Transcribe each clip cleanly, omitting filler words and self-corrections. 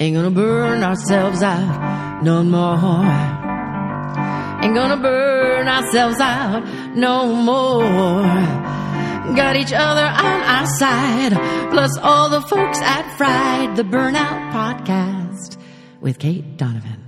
Ain't gonna burn ourselves out no more. Ain't gonna burn ourselves out no more. Got each other on our side, plus all the folks at Fried, the Burnout Podcast with Kate Donovan.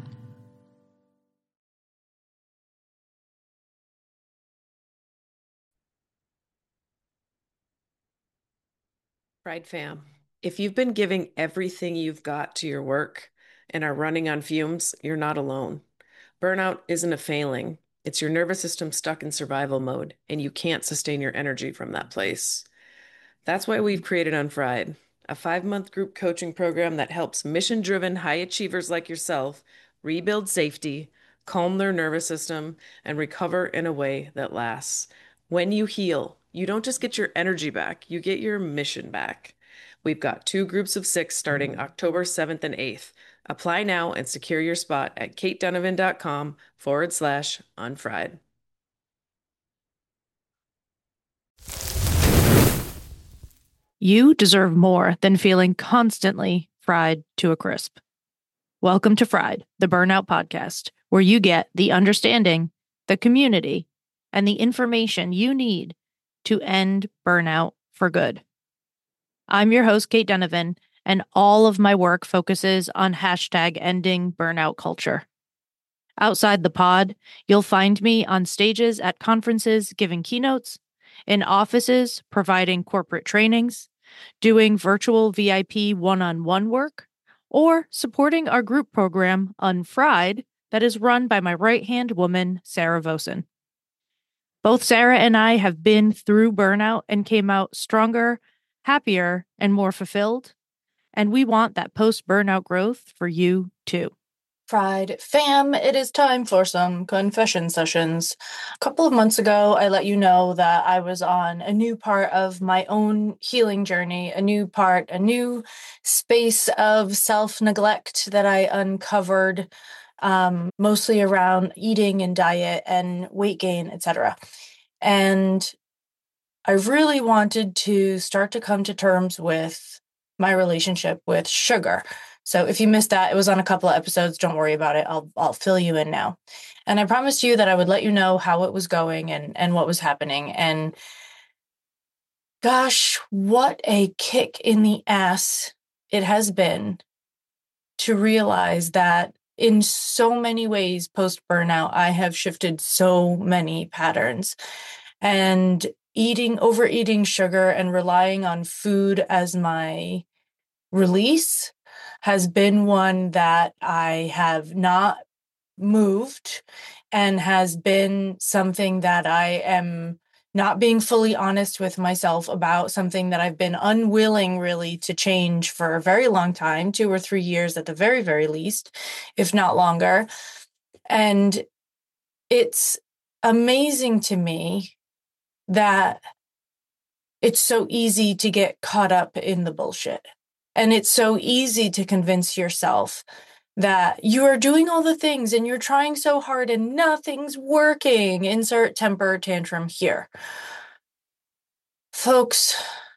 Fried fam, if you've been giving everything you've got to your work and are running on fumes, you're not alone. Burnout isn't a failing. It's your nervous system stuck in survival mode, and you can't sustain your energy from that place. That's why we've created Unfried, a 5-month group coaching program that helps mission-driven high achievers like yourself rebuild safety, calm their nervous system, and recover in a way that lasts. When you heal, you don't just get your energy back, you get your mission back. We've got 2 groups of 6 starting October 7th and 8th. Apply now and secure your spot at katedonovan.com/unfried. You deserve more than feeling constantly fried to a crisp. Welcome to Fried, the Burnout Podcast, where you get the understanding, the community, and the information you need to end burnout for good. I'm your host, Kate Donovan, and all of my work focuses on #ending burnout culture. Outside the pod, you'll find me on stages at conferences giving keynotes, in offices providing corporate trainings, doing virtual VIP one-on-one work, or supporting our group program, Unfried, that is run by my right-hand woman, Sarah Vosen. Both Sarah and I have been through burnout and came out stronger, happier, and more fulfilled, and we want that post-burnout growth for you too. Fried fam, it is time for some confession sessions. A couple of months ago, I let you know that I was on a new part of my own healing journey, a new space of self-neglect that I uncovered, mostly around eating and diet and weight gain, etc. And I really wanted to start to come to terms with my relationship with sugar. So if you missed that, it was on a couple of episodes. Don't worry about it. I'll fill you in now. And I promised you that I would let you know how it was going and what was happening. And gosh, what a kick in the ass it has been to realize that in so many ways post-burnout, I have shifted so many patterns. And overeating sugar and relying on food as my release has been one that I have not moved and has been something that I am not being fully honest with myself about, something that I've been unwilling really to change for a very long time, 2 or 3 years at the very, very least, if not longer. And it's amazing to me that it's so easy to get caught up in the bullshit. And it's so easy to convince yourself that you are doing all the things and you're trying so hard and nothing's working. Insert temper tantrum here. Folks,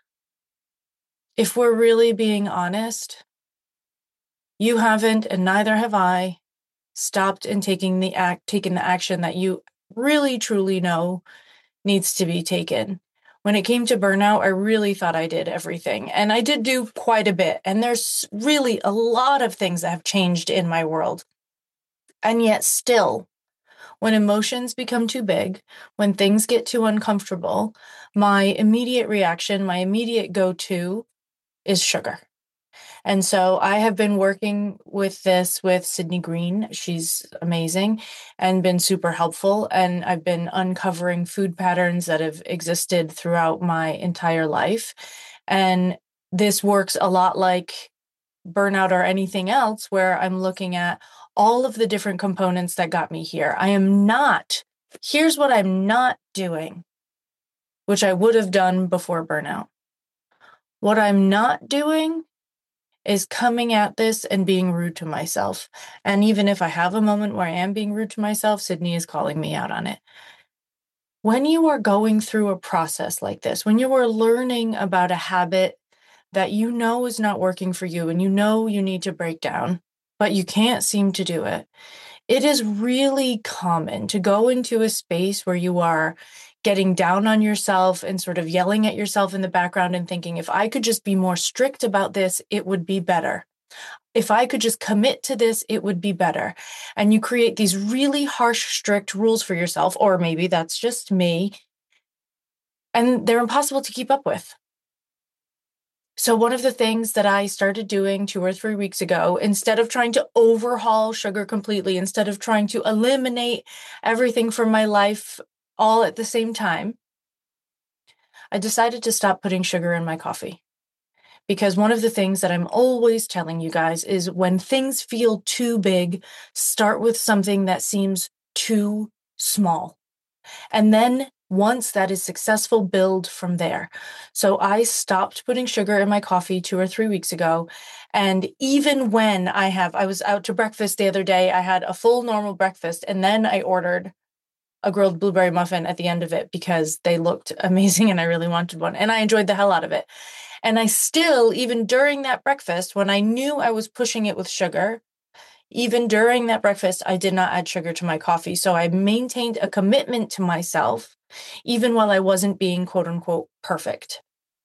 if we're really being honest, you haven't, and neither have I, stopped and taken the action that you really truly know needs to be taken. When it came to burnout, I really thought I did everything. And I did do quite a bit. And there's really a lot of things that have changed in my world. And yet still, when emotions become too big, when things get too uncomfortable, my immediate reaction, my immediate go-to is sugar. And so I have been working with this with Sydney Green. She's amazing and been super helpful. And I've been uncovering food patterns that have existed throughout my entire life. And this works a lot like burnout or anything else, where I'm looking at all of the different components that got me here. Here's what I'm not doing, which I would have done before burnout. What I'm not doing is coming at this and being rude to myself. And even if I have a moment where I am being rude to myself, Sydney is calling me out on it. When you are going through a process like this, when you are learning about a habit that you know is not working for you and you know you need to break down, but you can't seem to do it, it is really common to go into a space where you are getting down on yourself and sort of yelling at yourself in the background and thinking, if I could just be more strict about this, it would be better. If I could just commit to this, it would be better. And you create these really harsh, strict rules for yourself, or maybe that's just me, and they're impossible to keep up with. So one of the things that I started doing 2 or 3 weeks ago, instead of trying to overhaul sugar completely, instead of trying to eliminate everything from my life all at the same time, I decided to stop putting sugar in my coffee. Because one of the things that I'm always telling you guys is when things feel too big, start with something that seems too small. And then once that is successful, build from there. So I stopped putting sugar in my coffee 2 or 3 weeks ago. And even when I was out to breakfast the other day, I had a full normal breakfast, and then I ordered a grilled blueberry muffin at the end of it because they looked amazing and I really wanted one. And I enjoyed the hell out of it. And I still, even during that breakfast, when I knew I was pushing it with sugar, even during that breakfast, I did not add sugar to my coffee. So I maintained a commitment to myself, even while I wasn't being quote unquote perfect.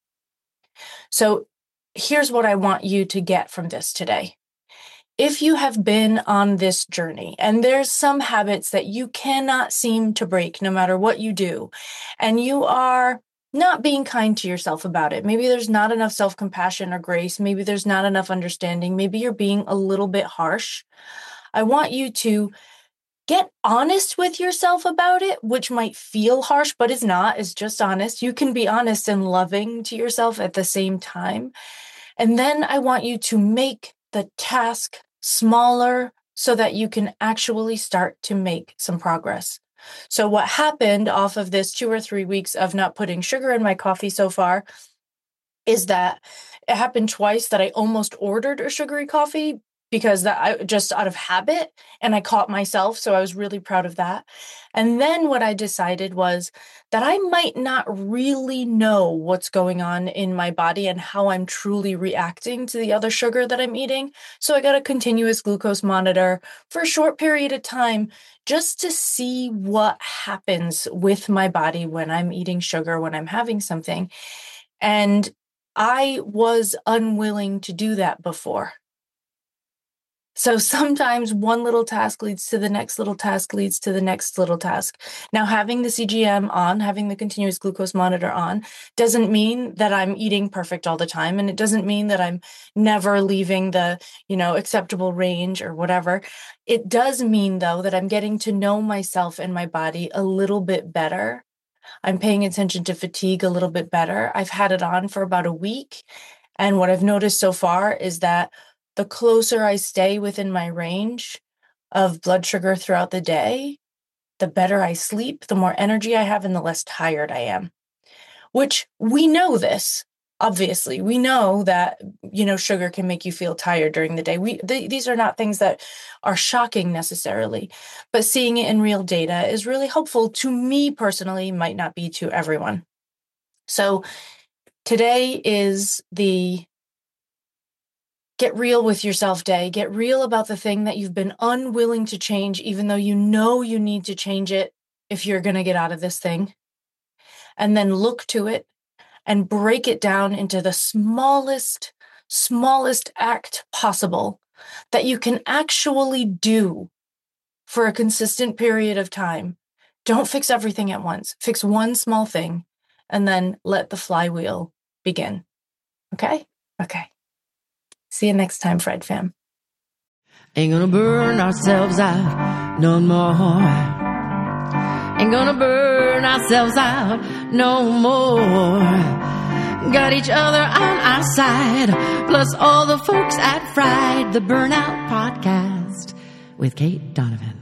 So here's what I want you to get from this today. If you have been on this journey and there's some habits that you cannot seem to break no matter what you do, and you are not being kind to yourself about it, maybe there's not enough self-compassion or grace, maybe there's not enough understanding, maybe you're being a little bit harsh, I want you to get honest with yourself about it, which might feel harsh, but is not, is just honest. You can be honest and loving to yourself at the same time. And then I want you to make the task smaller so that you can actually start to make some progress. So what happened off of this 2 or 3 weeks of not putting sugar in my coffee so far is that it happened twice that I almost ordered a sugary coffee because that I just out of habit, and I caught myself. So I was really proud of that. And then what I decided was that I might not really know what's going on in my body and how I'm truly reacting to the other sugar that I'm eating. So I got a continuous glucose monitor for a short period of time just to see what happens with my body when I'm eating sugar, when I'm having something. And I was unwilling to do that before. So sometimes one little task leads to the next little task leads to the next little task. Now, having the CGM on, having the continuous glucose monitor on, doesn't mean that I'm eating perfect all the time. And it doesn't mean that I'm never leaving the, acceptable range or whatever. It does mean, though, that I'm getting to know myself and my body a little bit better. I'm paying attention to fatigue a little bit better. I've had it on for about a week. And what I've noticed so far is that the closer I stay within my range of blood sugar throughout the day, the better I sleep, the more energy I have, and the less tired I am. Which we know this, obviously. We know that, sugar can make you feel tired during the day. These are not things that are shocking necessarily, but seeing it in real data is really helpful to me personally, might not be to everyone. So today is the get real with yourself day. Get real about the thing that you've been unwilling to change, even though you know you need to change it if you're going to get out of this thing. And then look to it and break it down into the smallest act possible that you can actually do for a consistent period of time. Don't fix everything at once. Fix one small thing and then let the flywheel begin. Okay? Okay. See you next time, Fred fam. Ain't gonna burn ourselves out no more. Ain't gonna burn ourselves out no more. Got each other on our side, plus all the folks at Fried, the Burnout Podcast with Kate Donovan.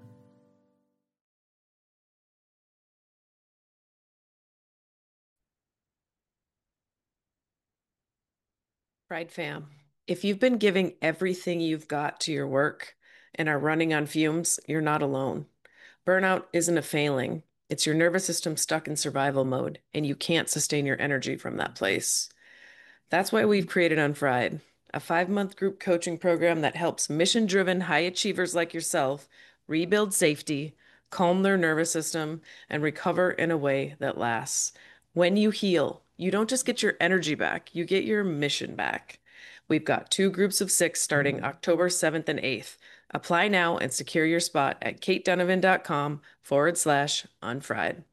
Fried fam, if you've been giving everything you've got to your work and are running on fumes, you're not alone. Burnout isn't a failing. It's your nervous system stuck in survival mode, and you can't sustain your energy from that place. That's why we've created Unfried, a 5-month group coaching program that helps mission-driven high achievers like yourself rebuild safety, calm their nervous system, and recover in a way that lasts. When you heal, you don't just get your energy back, you get your mission back. We've got 2 groups of 6 starting October 7th and 8th. Apply now and secure your spot at katedonovan.com/unfried.